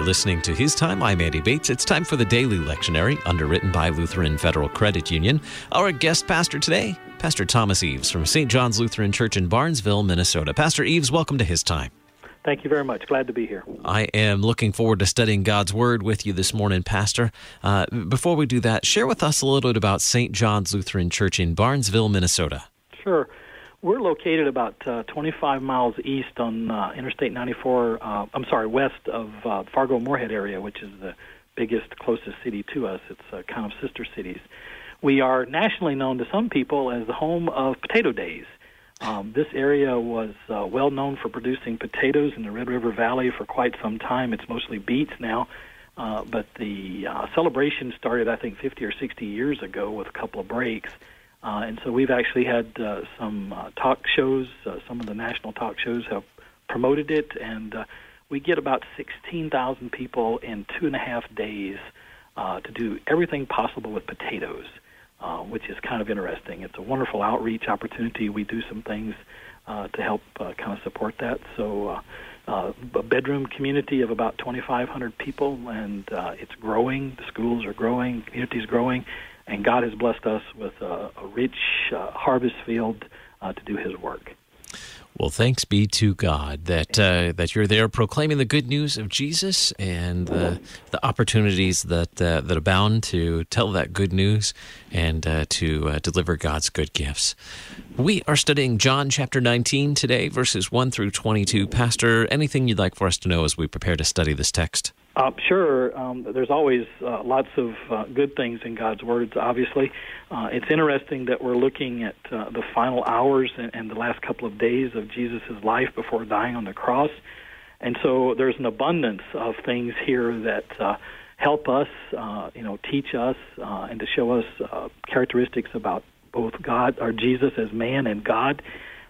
listening to His Time. I'm Andy Bates. It's time for the Daily Lectionary, underwritten by Lutheran Federal Credit Union. Our guest pastor today, Pastor Thomas Eaves from St. John's Lutheran Church in Barnesville, Minnesota. Pastor Eaves, welcome to His Time. Thank you very much. Glad to be here. I am looking forward to studying God's Word with you this morning, Pastor. Before we do that, share with us a little bit about St. John's Lutheran Church in Barnesville, Minnesota. Sure. We're located about 25 miles east on Interstate 94, west of Fargo-Moorhead area, which is the biggest, closest city to us. It's kind of sister cities. We are nationally known to some people as the home of Potato Days. This area was well known for producing potatoes in the Red River Valley for quite some time. It's mostly beets now, but the celebration started, I think, 50 or 60 years ago with a couple of breaks. And so we've actually had some talk shows. Some of the national talk shows have promoted it, and we get about 16,000 people in 2.5 days to do everything possible with potatoes, which is kind of interesting. It's a wonderful outreach opportunity. We do some things to help kind of support that. So a bedroom community of about 2,500 people, and it's growing. The schools are growing. The community is growing. And God has blessed us with a rich harvest field to do His work. Well, thanks be to God that you're there proclaiming the good news of Jesus and the opportunities that abound to tell that good news and to deliver God's good gifts. We are studying John chapter 19 today, verses 1 through 22. Pastor, anything you'd like for us to know as we prepare to study this text? Sure. There's always lots of good things in God's words, obviously. It's interesting that we're looking at the final hours and the last couple of days of Jesus' life before dying on the cross. And so there's an abundance of things here that help us, teach us, and to show us characteristics about both God, or Jesus as man and God,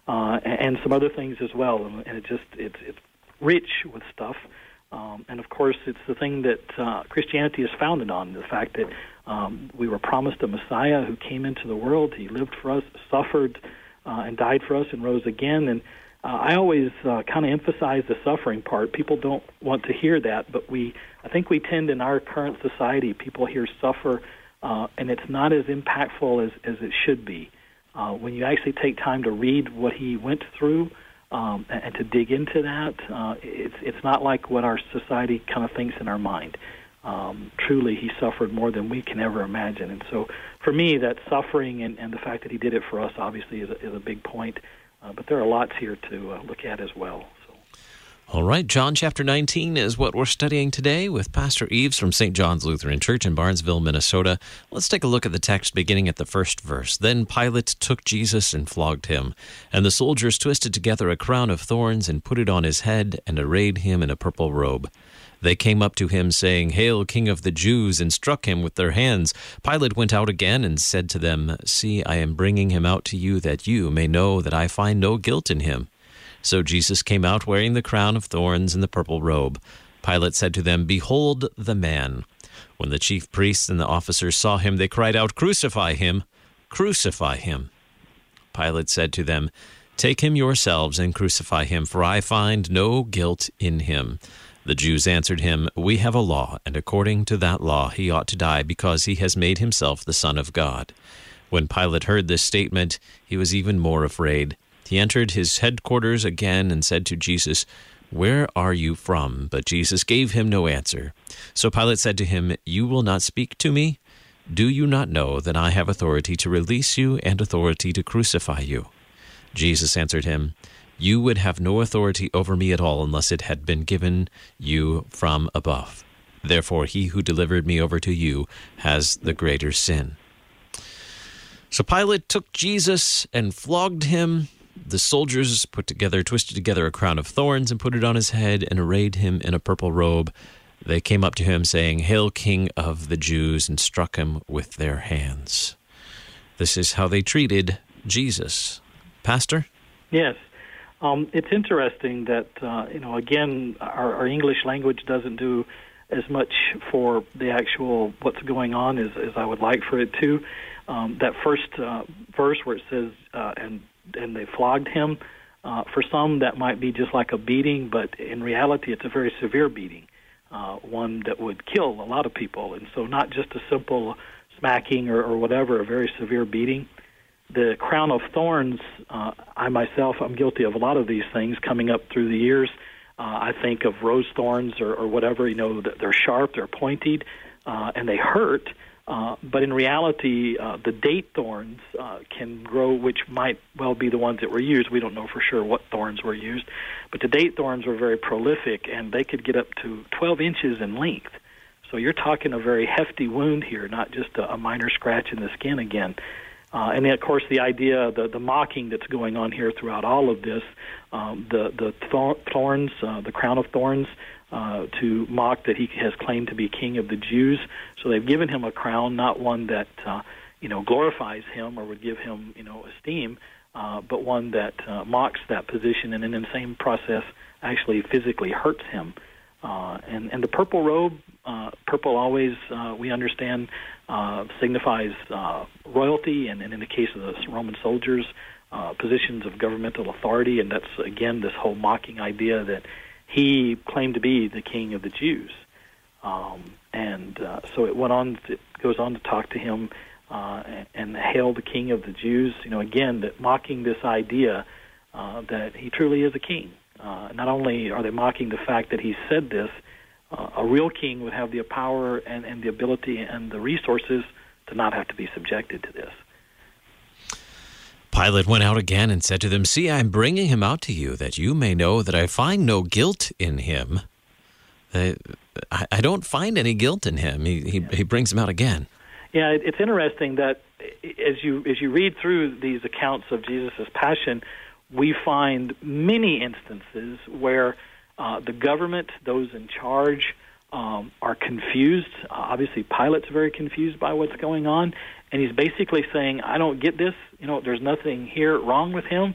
and some other things as well. And it's rich with stuff. And of course, it's the thing that Christianity is founded on, the fact that we were promised a Messiah who came into the world. He lived for us, suffered, and died for us, and rose again. And I always kind of emphasize the suffering part. People don't want to hear that, but I think we tend in our current society, people hear suffer, and it's not as impactful as it should be. When you actually take time to read what he went through, and to dig into that, it's not like what our society kind of thinks in our mind. Truly, he suffered more than we can ever imagine. And so for me, that suffering and the fact that he did it for us obviously is a big point. But there are lots here to look at as well. All right, John chapter 19 is what we're studying today with Pastor Eaves from St. John's Lutheran Church in Barnesville, Minnesota. Let's take a look at the text beginning at the first verse. Then Pilate took Jesus and flogged him, and the soldiers twisted together a crown of thorns and put it on his head and arrayed him in a purple robe. They came up to him, saying, "Hail, King of the Jews," and struck him with their hands. Pilate went out again and said to them, "See, I am bringing him out to you, that you may know that I find no guilt in him." So Jesus came out wearing the crown of thorns and the purple robe. Pilate said to them, "Behold the man." When the chief priests and the officers saw him, they cried out, "Crucify him! Crucify him!" Pilate said to them, "Take him yourselves and crucify him, for I find no guilt in him." The Jews answered him, "We have a law, and according to that law he ought to die, because he has made himself the Son of God." When Pilate heard this statement, he was even more afraid. He entered his headquarters again and said to Jesus, "Where are you from?" But Jesus gave him no answer. So Pilate said to him, "You will not speak to me? Do you not know that I have authority to release you and authority to crucify you?" Jesus answered him, "You would have no authority over me at all unless it had been given you from above. Therefore he who delivered me over to you has the greater sin." So Pilate took Jesus and flogged him. The soldiers twisted together a crown of thorns and put it on his head and arrayed him in a purple robe. They came up to him, saying, "Hail, King of the Jews," and struck him with their hands. This is how they treated Jesus. Pastor? Yes. It's interesting that, again, our English language doesn't do as much for the actual what's going on as I would like for it to. That first verse where it says, and they flogged him, for some that might be just like a beating, but in reality it's a very severe beating. one that would kill a lot of people. And so not just a simple smacking or whatever, a very severe beating. The crown of thorns, I'm guilty of a lot of these things coming up through the years. I think of rose thorns or whatever, they're sharp, they're pointed, and they hurt. But in reality, the date thorns can grow, which might well be the ones that were used. We don't know for sure what thorns were used. But the date thorns were very prolific, and they could get up to 12 inches in length. So you're talking a very hefty wound here, not just a minor scratch in the skin again. And then, of course, the idea, the mocking that's going on here throughout all of this, the thorns, the crown of thorns, to mock that he has claimed to be king of the Jews. So they've given him a crown, not one that glorifies him or would give him esteem, but one that mocks that position, and in the same process actually physically hurts him. And the purple robe, purple always, we understand, signifies royalty, and in the case of the Roman soldiers, positions of governmental authority, and that's, again, this whole mocking idea that he claimed to be the king of the Jews. So it goes on to talk to him and hail the king of the Jews, again, that mocking this idea that he truly is a king. Not only are they mocking the fact that he said this, a real king would have the power and the ability and the resources to not have to be subjected to this. Pilate went out again and said to them, "See, I am bringing him out to you, that you may know that I find no guilt in him." I don't find any guilt in him. He brings him out again. Yeah, it's interesting that as you read through these accounts of Jesus' passion, we find many instances where the government, those in charge, are confused. Obviously, Pilate's very confused by what's going on, and he's basically saying, "I don't get this. There's nothing here wrong with him."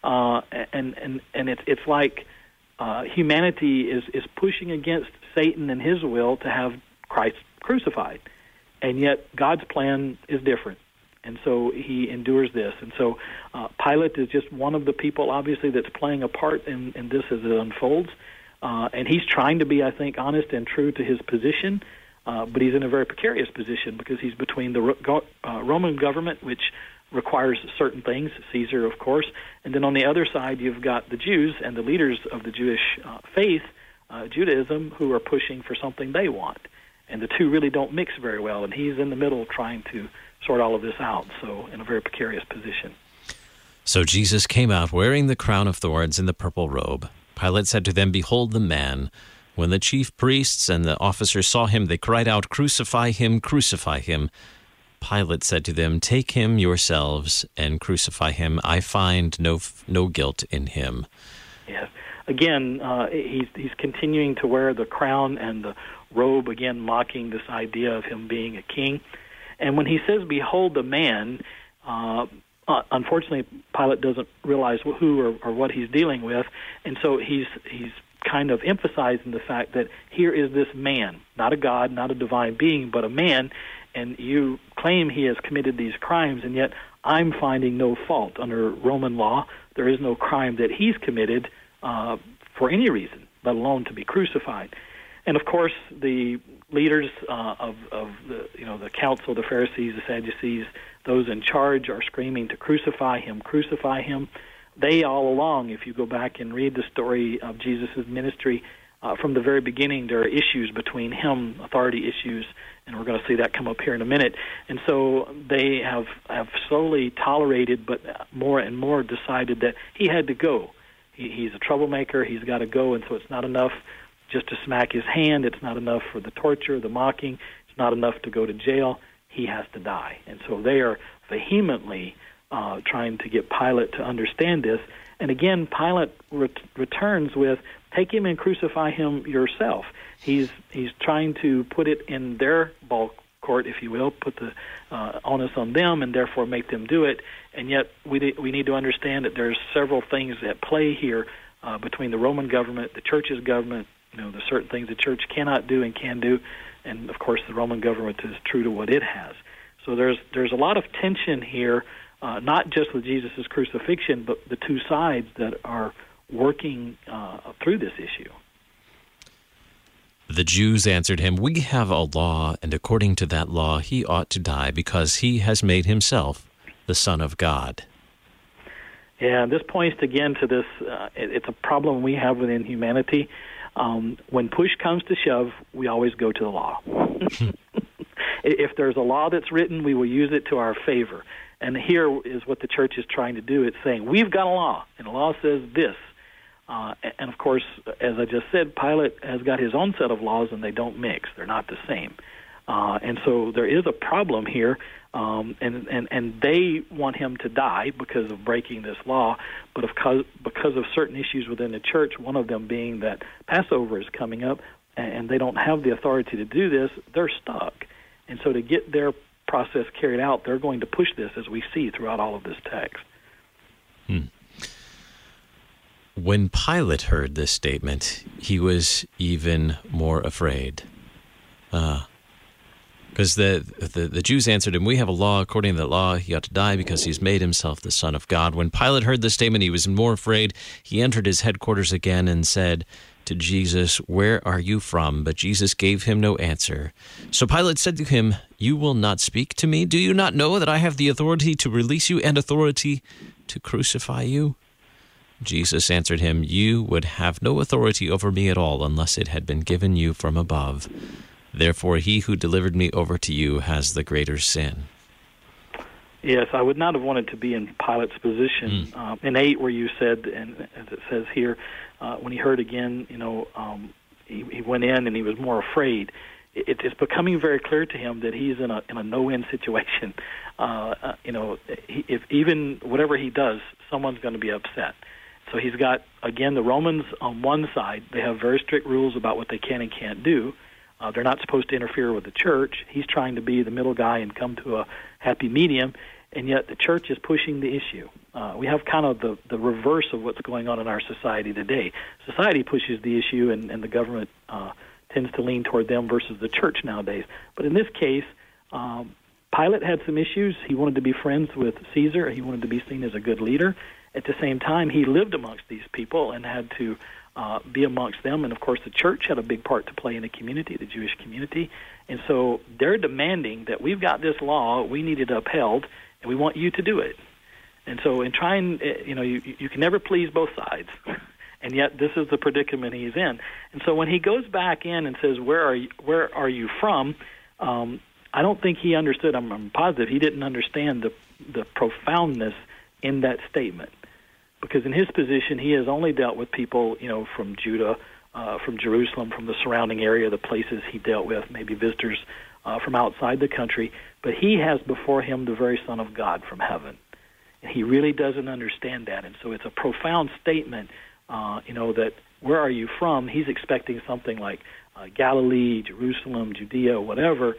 And it's like humanity is pushing against Satan and his will to have Christ crucified, and yet God's plan is different. And so he endures this. And so Pilate is just one of the people, obviously, that's playing a part in this as it unfolds. And he's trying to be, I think, honest and true to his position, but he's in a very precarious position because he's between the Roman government, which requires certain things, Caesar, of course, and then on the other side you've got the Jews and the leaders of the Jewish faith, Judaism, who are pushing for something they want. And the two really don't mix very well, and he's in the middle trying to sort all of this out, so in a very precarious position. So Jesus came out wearing the crown of thorns and the purple robe. Pilate said to them, "Behold the man." When the chief priests and the officers saw him, they cried out, "Crucify him, crucify him." Pilate said to them, "Take him yourselves and crucify him. I find no guilt in him." Yes. Again, he's continuing to wear the crown and the robe, again mocking this idea of him being a king. And when he says, "Behold the man," unfortunately, Pilate doesn't realize who or what he's dealing with, and so he's kind of emphasizing the fact that here is this man, not a god, not a divine being, but a man, and you claim he has committed these crimes, and yet I'm finding no fault. Under Roman law, there is no crime that he's committed for any reason, let alone to be crucified. And of course, the leaders of the council, the Pharisees, the Sadducees, those in charge are screaming to crucify him, crucify him. They all along, if you go back and read the story of Jesus' ministry, from the very beginning there are issues between him, authority issues, and we're going to see that come up here in a minute. And so they have slowly tolerated, but more and more decided that he had to go. He's a troublemaker, he's got to go, and so it's not enough just to smack his hand. It's not enough for the torture, the mocking. It's not enough to go to jail. He has to die. And so they are vehemently trying to get Pilate to understand this. And again, Pilate returns with, "Take him and crucify him yourself." He's trying to put it in their ball court, if you will, put the onus on them and therefore make them do it. And yet we need to understand that there's several things at play here between the Roman government, the church's government. There's certain things the church cannot do and can do, and of course the Roman government is true to what it has. So there's a lot of tension here, not just with Jesus' crucifixion, but the two sides that are working through this issue. The Jews answered him, "We have a law, and according to that law he ought to die, because he has made himself the Son of God." Yeah, this points again to this. It's a problem we have within humanity. When push comes to shove, we always go to the law. If there's a law that's written, we will use it to our favor. And here is what the church is trying to do. It's saying, we've got a law, and the law says this. And, of course, as I just said, Pilate has got his own set of laws, and they don't mix. They're not the same. And so there is a problem here, and they want him to die because of breaking this law, but because of certain issues within the church, one of them being that Passover is coming up, and they don't have the authority to do this, they're stuck. And so to get their process carried out, they're going to push this, as we see throughout all of this text. When Pilate heard this statement, he was even more afraid. Because the Jews answered him, "We have a law. According to that law, he ought to die because he's made himself the Son of God." When Pilate heard this statement, he was more afraid. He entered his headquarters again and said to Jesus, "Where are you from?" But Jesus gave him no answer. So Pilate said to him, "You will not speak to me? Do you not know that I have the authority to release you and authority to crucify you?" Jesus answered him, "You would have no authority over me at all unless it had been given you from above. Therefore, he who delivered me over to you has the greater sin." Yes, I would not have wanted to be in Pilate's position. In 8, where you said, and as it says here, when he heard again, he went in and he was more afraid. It's becoming very clear to him that he's in a no-win situation. If even whatever he does, someone's going to be upset. So he's got, again, the Romans on one side. They have very strict rules about what they can and can't do. They're not supposed to interfere with the church. He's trying to be the middle guy and come to a happy medium, and yet the church is pushing the issue. We have kind of the reverse of what's going on in our society today. Society pushes the issue, and the government tends to lean toward them versus the church nowadays. But in this case, Pilate had some issues. He wanted to be friends with Caesar. He wanted to be seen as a good leader. At the same time, he lived amongst these people and had to be amongst them. And, of course, the church had a big part to play in the community, the Jewish community. And so they're demanding that we've got this law, we need it upheld, and we want you to do it. And so in trying, you can never please both sides. And yet this is the predicament he's in. And so when he goes back in and says, where are you from, I don't think he understood. I'm positive he didn't understand the profoundness in that statement. Because in his position, he has only dealt with people, from Judah, from Jerusalem, from the surrounding area, the places he dealt with, maybe visitors from outside the country. But he has before him the very Son of God from heaven. And he really doesn't understand that. And so it's a profound statement, that where are you from? He's expecting something like Galilee, Jerusalem, Judea, whatever.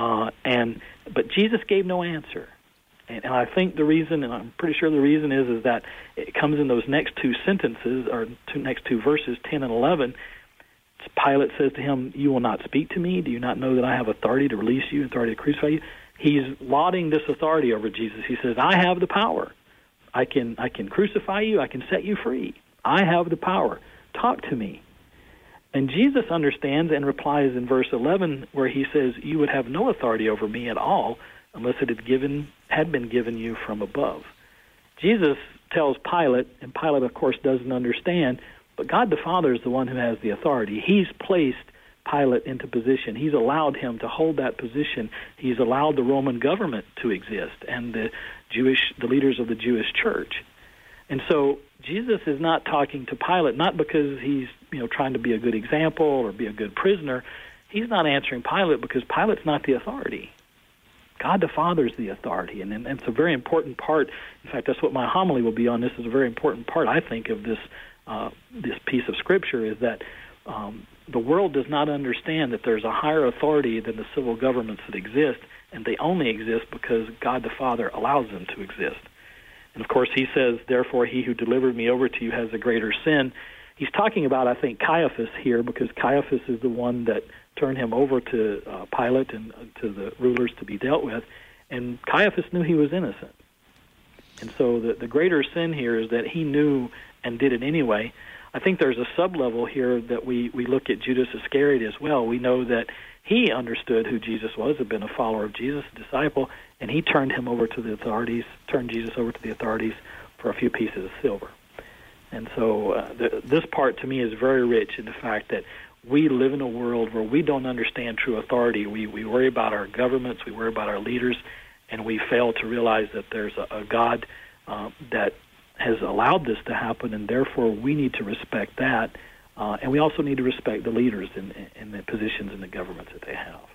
But Jesus gave no answer. And I think the reason, and I'm pretty sure the reason is that it comes in those next two sentences, or next two verses, 10 and 11. Pilate says to him, "You will not speak to me? Do you not know that I have authority to release you and authority to crucify you?" He's lauding this authority over Jesus. He says, "I have the power. I can crucify you. I can set you free. I have the power. Talk to me." And Jesus understands and replies in verse 11, where he says, "You would have no authority over me at all unless it had been given you from above." Jesus tells Pilate, and Pilate, of course, doesn't understand, but God the Father is the one who has the authority. He's placed Pilate into position. He's allowed him to hold that position. He's allowed the Roman government to exist and the leaders of the Jewish church. And so Jesus is not talking to Pilate, not because he's trying to be a good example or be a good prisoner. He's not answering Pilate because Pilate's not the authority. God the Father is the authority, and it's a very important part. In fact, that's what my homily will be on. This is a very important part, I think, of this piece of Scripture, is that the world does not understand that there's a higher authority than the civil governments that exist, and they only exist because God the Father allows them to exist. And, of course, he says, "Therefore, he who delivered me over to you has a greater sin." He's talking about, I think, Caiaphas here, because Caiaphas is the one that turned him over to Pilate and to the rulers to be dealt with. And Caiaphas knew he was innocent. And so the greater sin here is that he knew and did it anyway. I think there's a sub-level here that we look at Judas Iscariot as well. We know that he understood who Jesus was, had been a follower of Jesus, a disciple, and he turned Jesus over to the authorities for a few pieces of silver. And so this part to me is very rich in the fact that we live in a world where we don't understand true authority. We worry about our governments, we worry about our leaders, and we fail to realize that there's a God that has allowed this to happen, and therefore we need to respect that. And we also need to respect the leaders in the positions in the governments that they have.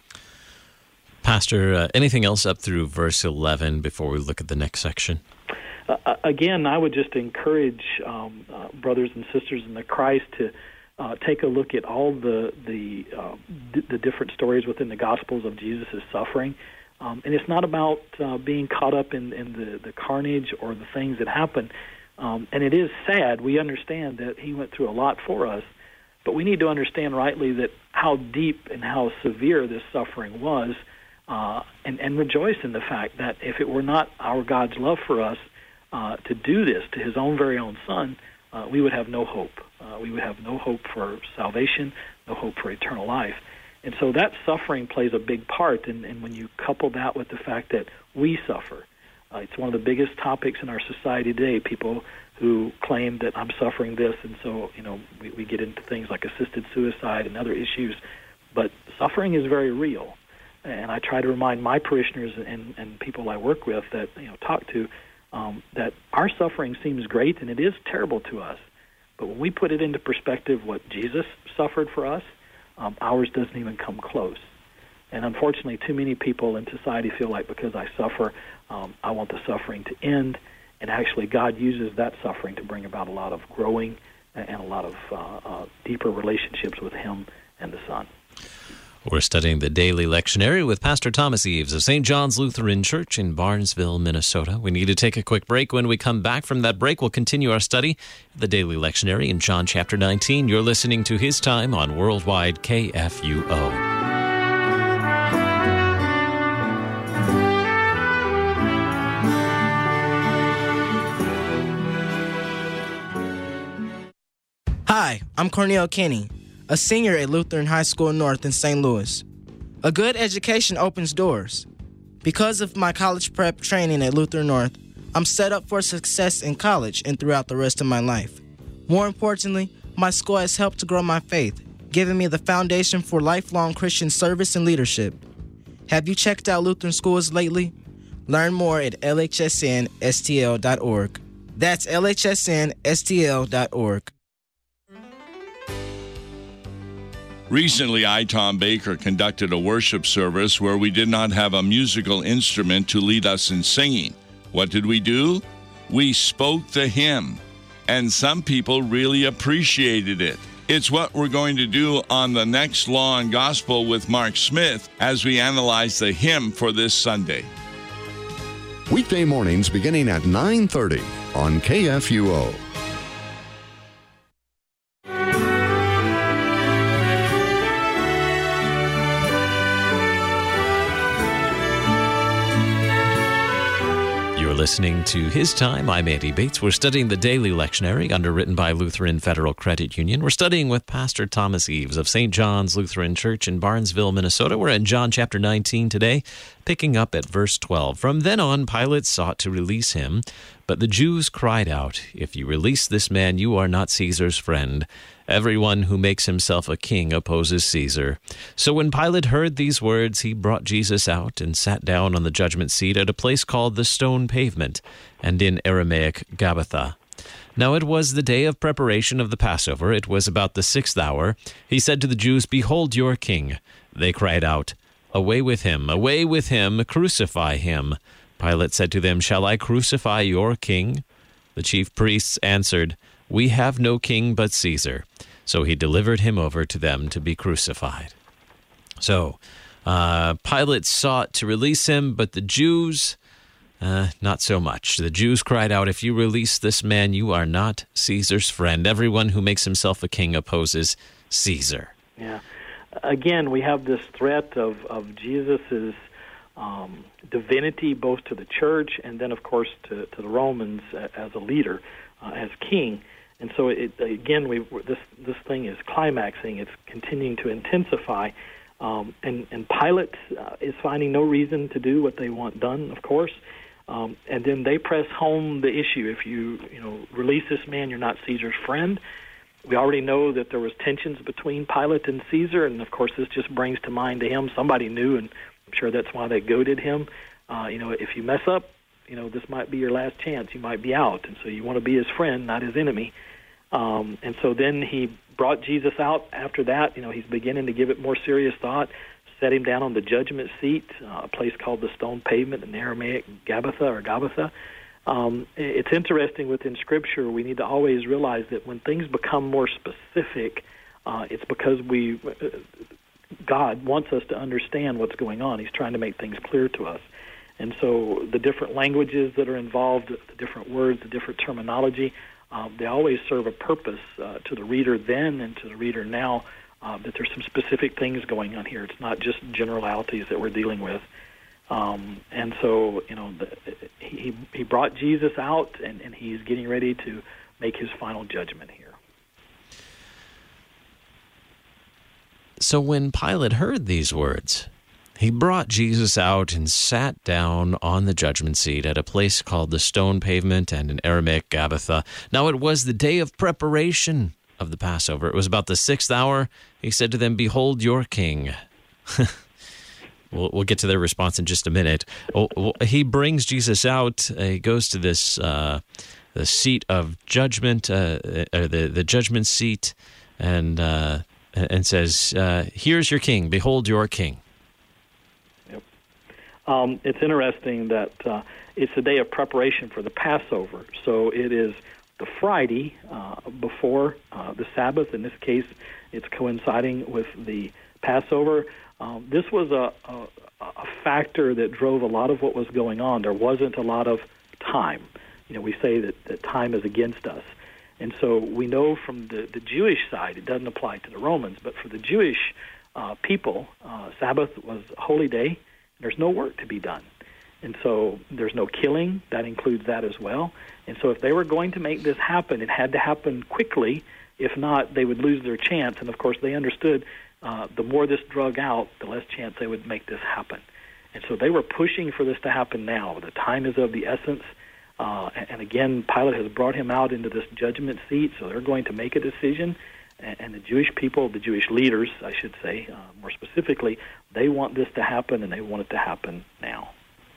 Pastor, anything else up through verse 11 before we look at the next section? Again, I would just encourage brothers and sisters in the Christ to take a look at all the different stories within the Gospels of Jesus' suffering. And it's not about being caught up in the carnage or the things that happen. And it is sad. We understand that he went through a lot for us, but we need to understand rightly that how deep and how severe this suffering was, and rejoice in the fact that if it were not our God's love for us to do this to his own very own Son, we would have no hope. We would have no hope for salvation, no hope for eternal life. And so that suffering plays a big part, and when you couple that with the fact that we suffer, it's one of the biggest topics in our society today, people who claim that I'm suffering this, and so we get into things like assisted suicide and other issues, but suffering is very real. And I try to remind my parishioners and people I work with that talk to that our suffering seems great, and it is terrible to us, but when we put it into perspective what Jesus suffered for us, ours doesn't even come close. And unfortunately, too many people in society feel like because I suffer, I want the suffering to end. And actually, God uses that suffering to bring about a lot of growing and a lot of deeper relationships with Him and the Son. We're studying the Daily Lectionary with Pastor Thomas Eves of St. John's Lutheran Church in Barnesville, Minnesota. We need to take a quick break. When we come back from that break, we'll continue our study of the Daily Lectionary in John chapter 19. You're listening to His Time on Worldwide KFUO. Hi, I'm Cornel Kenny, a senior at Lutheran High School North in St. Louis. A good education opens doors. Because of my college prep training at Lutheran North, I'm set up for success in college and throughout the rest of my life. More importantly, my school has helped to grow my faith, giving me the foundation for lifelong Christian service and leadership. Have you checked out Lutheran schools lately? Learn more at lhsnstl.org. That's lhsnstl.org. Recently, I, Tom Baker, conducted a worship service where we did not have a musical instrument to lead us in singing. What did we do? We spoke the hymn, and some people really appreciated it. It's what we're going to do on the next Law and Gospel with Mark Smith as we analyze the hymn for this Sunday. Weekday mornings beginning at 9:30 on KFUO. Listening to His Time. I'm Andy Bates. We're studying the Daily Lectionary, underwritten by Lutheran Federal Credit Union. We're studying with Pastor Thomas Eves of St. John's Lutheran Church in Barnesville, Minnesota. We're in John chapter 19 today, picking up at verse 12. From then on, Pilate sought to release him, but the Jews cried out, "If you release this man, you are not Caesar's friend. Everyone who makes himself a king opposes Caesar." So when Pilate heard these words, he brought Jesus out and sat down on the judgment seat at a place called the Stone Pavement, and in Aramaic, Gabbatha. Now it was the day of preparation of the Passover. It was about the 6th hour. He said to the Jews, "Behold your king." They cried out, away with him, crucify him." Pilate said to them, "Shall I crucify your king?" The chief priests answered, "We have no king but Caesar." So he delivered him over to them to be crucified. So Pilate sought to release him, but the Jews, not so much. The Jews cried out, "If you release this man, you are not Caesar's friend. Everyone who makes himself a king opposes Caesar." Yeah. Again, we have this threat of Jesus' divinity both to the church and then, of course, to the Romans as a leader, as king. And so, this thing is climaxing. It's continuing to intensify. And Pilate is finding no reason to do what they want done, of course. And then they press home the issue. If you release this man, you're not Caesar's friend. We already know that there was tensions between Pilate and Caesar, and of course this just brings to mind to him somebody knew, and I'm sure that's why they goaded him. If you mess up, this might be your last chance. You might be out, and so you want to be his friend, not his enemy. And so then he brought Jesus out after that. He's beginning to give it more serious thought, set him down on the judgment seat, a place called the Stone Pavement in Aramaic, Gabbatha. It's interesting within Scripture, we need to always realize that when things become more specific, it's because God wants us to understand what's going on. He's trying to make things clear to us. And so the different languages that are involved, the different words, the different terminology, they always serve a purpose to the reader then and to the reader now, that there's some specific things going on here. It's not just generalities that we're dealing with. And so, he brought Jesus out, and he's getting ready to make his final judgment here. So when Pilate heard these words, he brought Jesus out and sat down on the judgment seat at a place called the Stone Pavement and in Aramaic Gabbatha. Now it was the day of preparation of the Passover. It was about the 6th hour. He said to them, "Behold your king." We'll get to their response in just a minute. He brings Jesus out. He goes to this the seat of judgment, or the judgment seat, and says, "Here's your king. Behold your king." Yep. It's interesting that it's the day of preparation for the Passover. So it is the Friday before the Sabbath. In this case, it's coinciding with the Passover. This was a factor that drove a lot of what was going on. There wasn't a lot of time. We say that time is against us. And so we know from the Jewish side, it doesn't apply to the Romans, but for the Jewish people, Sabbath was a holy day. There's no work to be done. And so there's no killing. That includes that as well. And so if they were going to make this happen, it had to happen quickly. If not, they would lose their chance. And, of course, they understood the more this drug out, the less chance they would make this happen. And so they were pushing for this to happen now. The time is of the essence. And again, Pilate has brought him out into this judgment seat, so they're going to make a decision. And the Jewish people, the Jewish leaders, I should say, more specifically, they want this to happen, and they want it to happen now.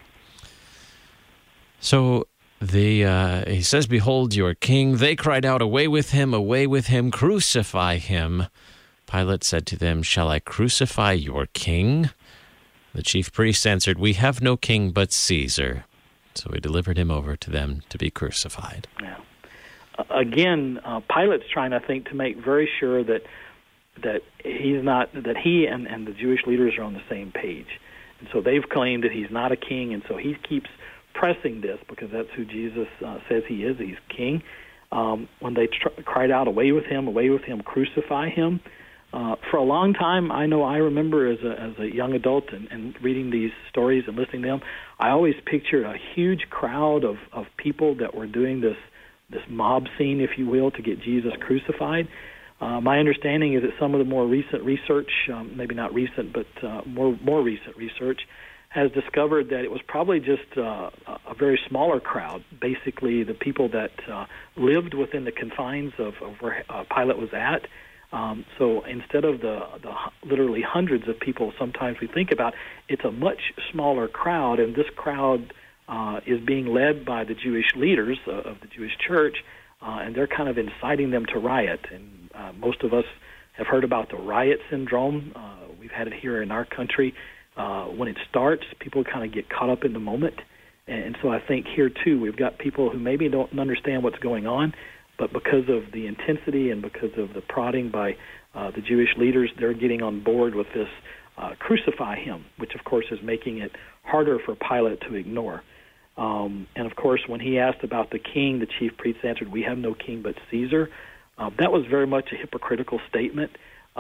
So he says, "Behold your king." They cried out, away with him, crucify him." Pilate said to them, "Shall I crucify your king?" The chief priests answered, "We have no king but Caesar." So he delivered him over to them to be crucified. Yeah. Again, Pilate's trying, I think, to make very sure that he's not, that he and the Jewish leaders are on the same page. And so they've claimed that he's not a king, and so he keeps pressing this because that's who Jesus says he is. He's king. When they cried out, away with him, crucify him. For a long time, I remember as a young adult and reading these stories and listening to them, I always pictured a huge crowd of people that were doing this mob scene, if you will, to get Jesus crucified. My understanding is that some of the more recent research, maybe not recent, but more recent research, has discovered that it was probably just a very smaller crowd, basically the people that lived within the confines of where Pilate was at. So instead of the literally hundreds of people sometimes we think about, it's a much smaller crowd, and this crowd is being led by the Jewish leaders of the Jewish church, and they're kind of inciting them to riot. And most of us have heard about the riot syndrome. We've had it here in our country. When it starts, people kind of get caught up in the moment. And so I think here, too, we've got people who maybe don't understand what's going on, but because of the intensity and because of the prodding by the Jewish leaders, they're getting on board with this crucify him, which, of course, is making it harder for Pilate to ignore. And, of course, when he asked about the king, the chief priests answered, "We have no king but Caesar." That was very much a hypocritical statement.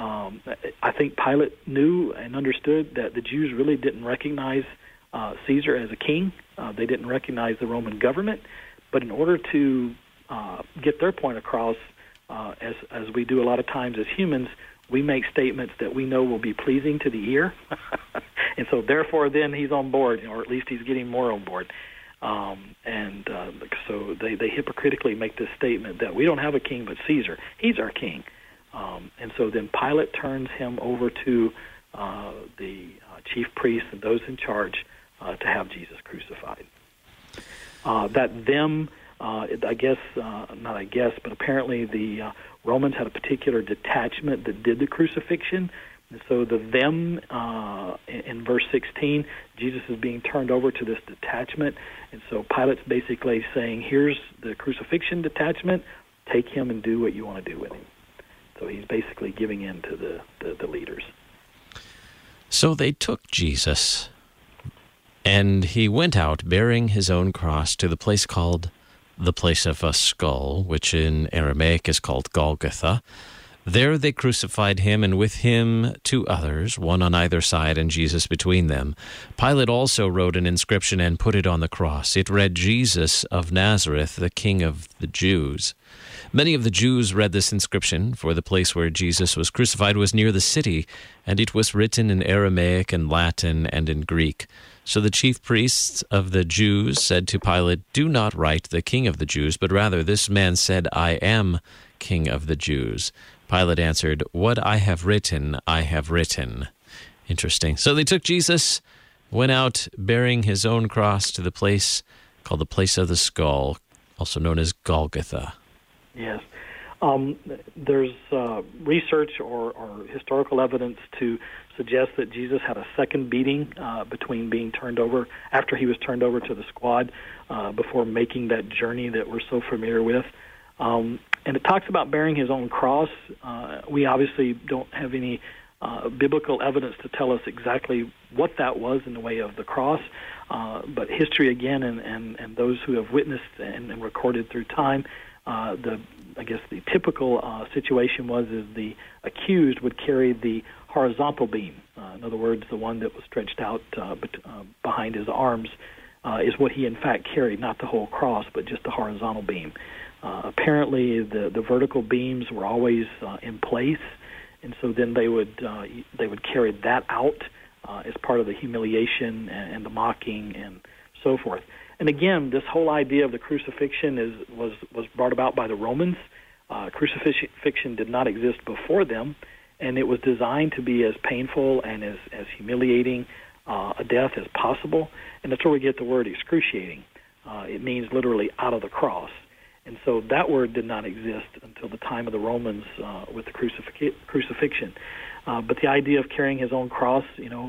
I think Pilate knew and understood that the Jews really didn't recognize Caesar as a king. They didn't recognize the Roman government. But in order to get their point across, as we do a lot of times as humans. We make statements that we know will be pleasing to the ear, and so therefore then he's on board, or at least he's getting more on board. So they hypocritically make this statement that we don't have a king but Caesar. He's our king. And so then Pilate turns him over to the chief priests and those in charge to have Jesus crucified. But apparently the Romans had a particular detachment that did the crucifixion. And so the them, in verse 16, Jesus is being turned over to this detachment. And so Pilate's basically saying, here's the crucifixion detachment, take him and do what you want to do with him. So he's basically giving in to the leaders. So they took Jesus, and he went out bearing his own cross to the place called the place of a skull, which in Aramaic is called Golgotha. There they crucified him, and with him 2 others, one on either side and Jesus between them. Pilate also wrote an inscription and put it on the cross. It read, Jesus of Nazareth, the King of the Jews. Many of the Jews read this inscription, for the place where Jesus was crucified was near the city, and it was written in Aramaic and Latin and in Greek. So the chief priests of the Jews said to Pilate, do not write the King of the Jews, but rather this man said, I am King of the Jews. Pilate answered, what I have written, I have written. Interesting. So they took Jesus, went out bearing his own cross to the place called the place of the skull, also known as Golgotha. Yes. There's research or historical evidence to suggest that Jesus had a second beating between being turned over, after he was turned over to the squad, before making that journey that we're so familiar with. And it talks about bearing his own cross. We obviously don't have any biblical evidence to tell us exactly what that was in the way of the cross, but history again and those who have witnessed and recorded through time, the typical situation was the accused would carry the horizontal beam. In other words, the one that was stretched out behind his arms is what he in fact carried, not the whole cross, but just the horizontal beam. Apparently, the vertical beams were always in place, and so then they would carry that out as part of the humiliation and the mocking and so forth. And again, this whole idea of the crucifixion was brought about by the Romans. Crucifixion did not exist before them, and it was designed to be as painful and as humiliating a death as possible. And that's where we get the word excruciating. It means literally out of the cross. And so that word did not exist until the time of the Romans with the crucifixion. But the idea of carrying his own cross,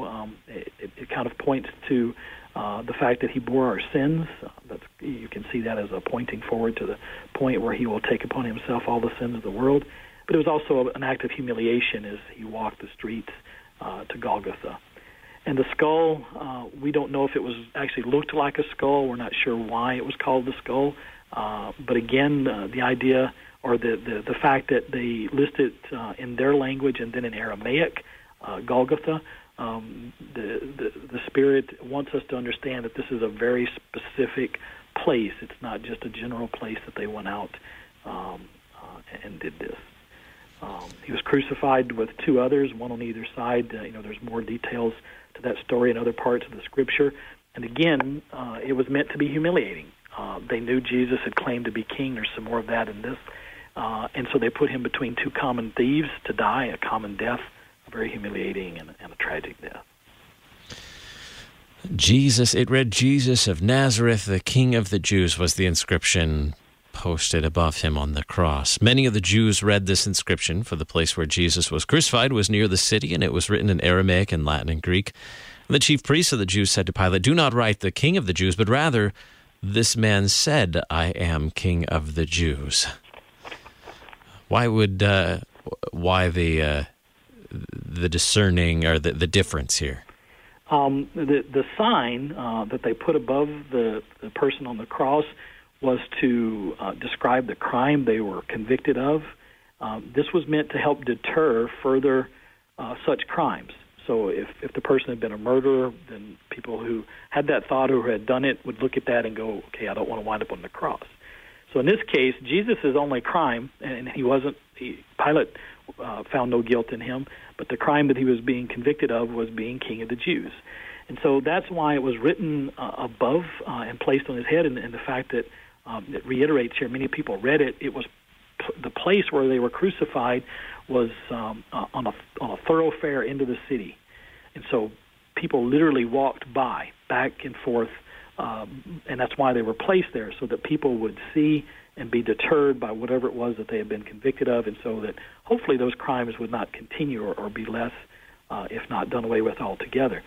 it kind of points to the fact that he bore our sins. You can see that as a pointing forward to the point where he will take upon himself all the sins of the world. But it was also an act of humiliation as he walked the streets to Golgotha. And the skull, we don't know if it was actually looked like a skull. We're not sure why it was called the skull. But again, the idea or the fact that they list it in their language and then in Aramaic, Golgotha, the Spirit wants us to understand that this is a very specific place. It's not just a general place that they went out and did this. He was crucified with 2 others, one on either side. There's more details to that story in other parts of the Scripture. And again, it was meant to be humiliating. They knew Jesus had claimed to be king. There's some more of that in this. And so they put him between 2 common thieves to die, a common death, a very humiliating and a tragic death. Jesus, it read, Jesus of Nazareth, the King of the Jews, was the inscription posted above him on the cross. Many of the Jews read this inscription, for the place where Jesus was crucified was near the city, and it was written in Aramaic and Latin and Greek. The chief priests of the Jews said to Pilate, do not write the King of the Jews, but rather, this man said, I am King of the Jews. Why the discerning or the difference here? The sign that they put above the person on the cross was to describe the crime they were convicted of. This was meant to help deter further such crimes. So if the person had been a murderer, then people who had that thought or who had done it would look at that and go, okay, I don't want to wind up on the cross. So in this case, Jesus' only crime, and Pilate found no guilt in him, but the crime that he was being convicted of was being king of the Jews. And so that's why it was written above and placed on his head, and the fact that it reiterates here, many people read it, it was the place where they were crucified was on a thoroughfare into the city. And so people literally walked by, back and forth, and that's why they were placed there, so that people would see and be deterred by whatever it was that they had been convicted of, and so that hopefully those crimes would not continue or be less, if not done away with altogether.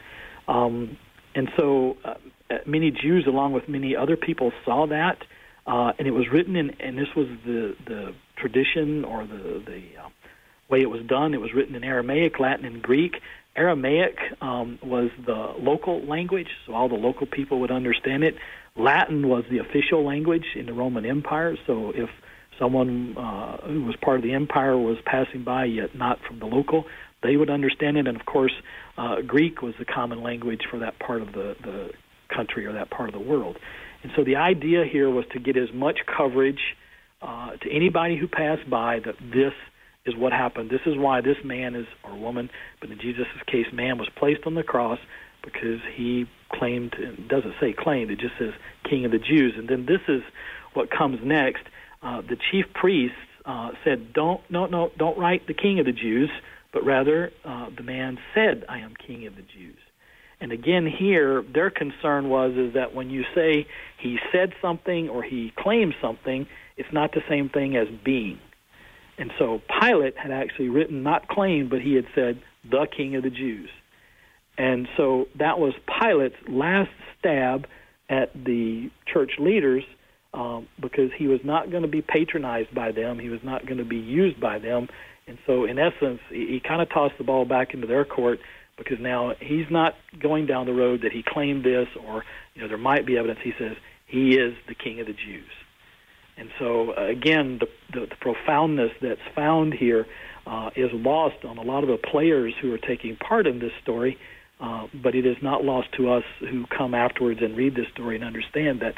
And so many Jews, along with many other people, saw that, and it was written in, and this was the tradition or the way it was done. It was written in Aramaic, Latin, and Greek. Aramaic was the local language, so all the local people would understand it. Latin was the official language in the Roman Empire, so if someone who was part of the empire was passing by, yet not from the local, they would understand it. And, of course, Greek was the common language for that part of the country or that part of the world. And so the idea here was to get as much coverage to anybody who passed by that this is what happened. This is why this man is, or woman, but in Jesus' case, man, was placed on the cross because he claimed, it doesn't say claimed, it just says King of the Jews. And then this is what comes next. The chief priests said, don't write the King of the Jews, but rather the man said, I am King of the Jews. And again here, their concern is that when you say he said something or he claimed something, it's not the same thing as being. And so Pilate had actually written, not claimed, but he had said, the King of the Jews. And so that was Pilate's last stab at the church leaders because he was not going to be patronized by them. He was not going to be used by them. And so in essence, he kind of tossed the ball back into their court because now he's not going down the road that he claimed this or, there might be evidence. He says he is the King of the Jews. And so, again, the profoundness that's found here is lost on a lot of the players who are taking part in this story, but it is not lost to us who come afterwards and read this story and understand that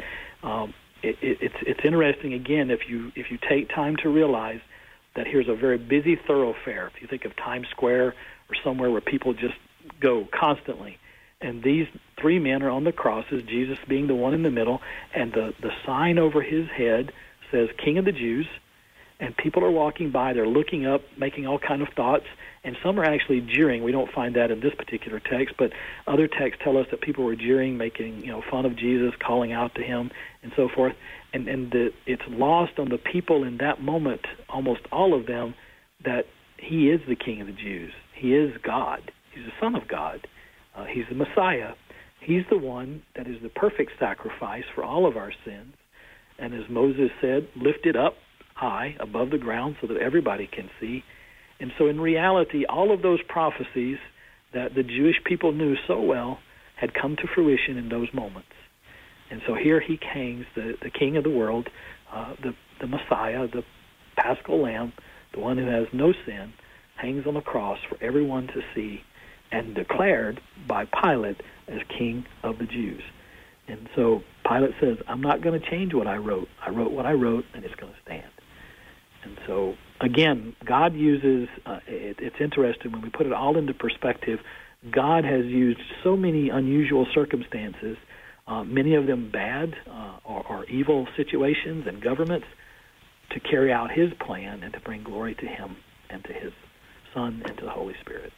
it's interesting, again, if you take time to realize that here's a very busy thoroughfare. If you think of Times Square or somewhere where people just go constantly, and these three men are on the crosses, Jesus being the one in the middle, and the sign over his head says King of the Jews, and people are walking by, they're looking up, making all kind of thoughts, and some are actually jeering. We don't find that in this particular text, but other texts tell us that people were jeering, making fun of Jesus, calling out to him, and so forth. And it's lost on the people in that moment, almost all of them, that he is the King of the Jews. He is God. He's the Son of God. He's the Messiah. He's the one that is the perfect sacrifice for all of our sins. And as Moses said, lift it up high above the ground so that everybody can see. And so in reality, all of those prophecies that the Jewish people knew so well had come to fruition in those moments. And so here he hangs, the King of the world, the Messiah, the Paschal Lamb, the one who has no sin, hangs on the cross for everyone to see and declared by Pilate as King of the Jews. And so Pilate says, I'm not going to change what I wrote. I wrote what I wrote, and it's going to stand. And so, again, God uses, it's interesting, when we put it all into perspective, God has used so many unusual circumstances, many of them bad or evil situations and governments, to carry out his plan and to bring glory to him and to his Son and to the Holy Spirit.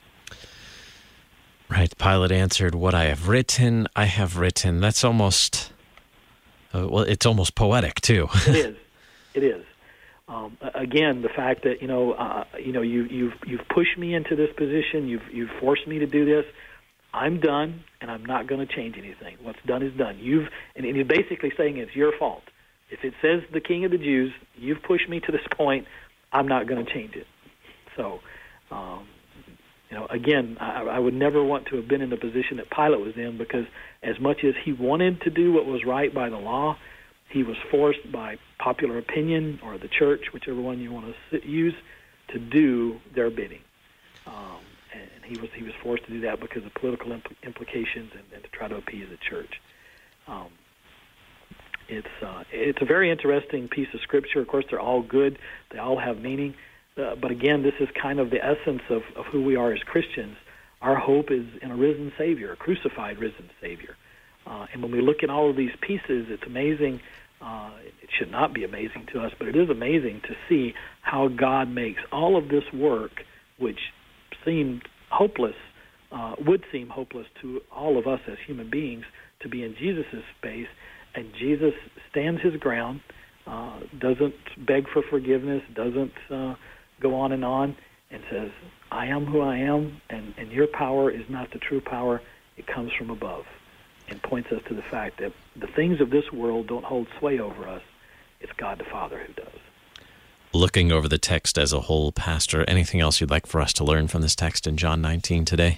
Right. Pilate answered, what I have written, I have written. That's almost, it's almost poetic, too. It is. Again, the fact that, you've pushed me into this position, you've forced me to do this, I'm done, and I'm not going to change anything. What's done is done. And he's basically saying it's your fault. If it says the King of the Jews, you've pushed me to this point, I'm not going to change it. So, again, I would never want to have been in the position that Pilate was in, because as much as he wanted to do what was right by the law, he was forced by popular opinion or the church, whichever one you want to use, to do their bidding. And he was forced to do that because of political implications and to try to appease the church. It's a very interesting piece of Scripture. Of course, they're all good. They all have meaning. But again, this is kind of the essence of who we are as Christians. Our hope is in a risen Savior, a crucified risen Savior. And when we look at all of these pieces, it's amazing. It should not be amazing to us, but it is amazing to see how God makes all of this work, which seemed hopeless, would seem hopeless to all of us as human beings, to be in Jesus' space. And Jesus stands his ground, doesn't beg for forgiveness, doesn't go on, and says, I am who I am, and your power is not the true power. It comes from above, and points us to the fact that the things of this world don't hold sway over us. It's God the Father who does. Looking over the text as a whole, Pastor, anything else you'd like for us to learn from this text in John 19 today?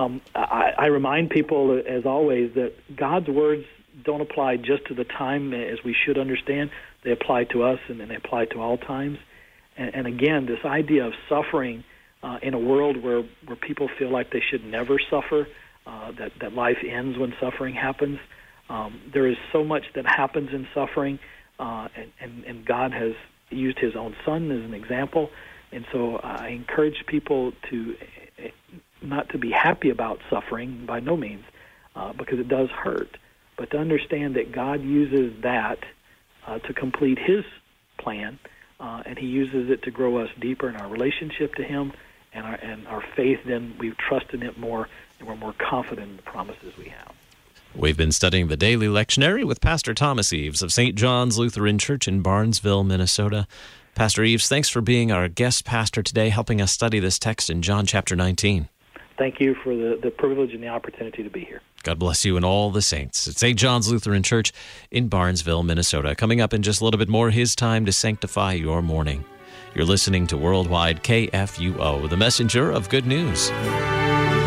I remind people, as always, that God's words don't apply just to the time as we should understand. They apply to us, and they apply to all times. And again, this idea of suffering in a world where people feel like they should never suffer, that life ends when suffering happens. There is so much that happens in suffering, and God has used his own Son as an example. And so I encourage people to not to be happy about suffering, by no means, because it does hurt, but to understand that God uses that to complete his plan, and he uses it to grow us deeper in our relationship to him, and our faith. Then we trust in it more, and we're more confident in the promises we have. We've been studying the Daily Lectionary with Pastor Thomas Eaves of St. John's Lutheran Church in Barnesville, Minnesota. Pastor Eaves, thanks for being our guest pastor today, helping us study this text in John chapter 19. Thank you for the privilege and the opportunity to be here. God bless you and all the saints at St. John's Lutheran Church in Barnesville, Minnesota. Coming up in just a little bit more, his time to sanctify your morning. You're listening to Worldwide KFUO, the messenger of good news.